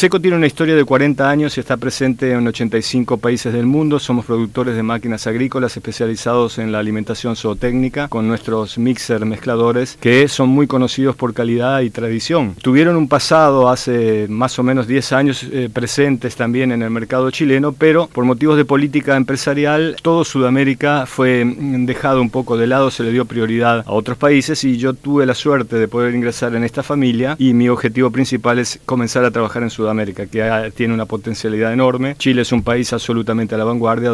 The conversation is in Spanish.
SECO tiene una historia de 40 años y está presente en 85 países del mundo. Somos productores de máquinas agrícolas especializados en la alimentación zootécnica con nuestros mixer mezcladores que son muy conocidos por calidad y tradición. Tuvieron un pasado hace más o menos 10 años presentes también en el mercado chileno, pero por motivos de política empresarial todo Sudamérica fue dejado un poco de lado, se le dio prioridad a otros países y yo tuve la suerte de poder ingresar en esta familia y mi objetivo principal es comenzar a trabajar en Sudamérica, que tiene una potencialidad enorme. Chile es un país absolutamente a la vanguardia